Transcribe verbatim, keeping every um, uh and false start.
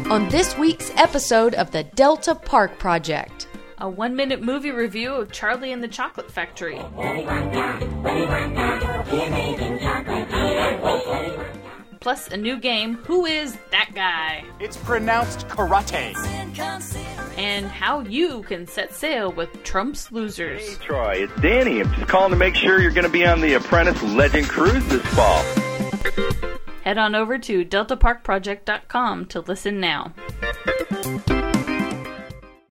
on this week's episode of the Delta Park Project. A one-minute movie review of Charlie and the Chocolate Factory. Plus a new game, Who is That Guy? It's pronounced karate. And how you can set sail with Trump's losers. Hey Troy, it's Danny. I'm just calling to make sure you're going to be on the Apprentice Legend Cruise this fall. Head on over to delta park project dot com to listen now.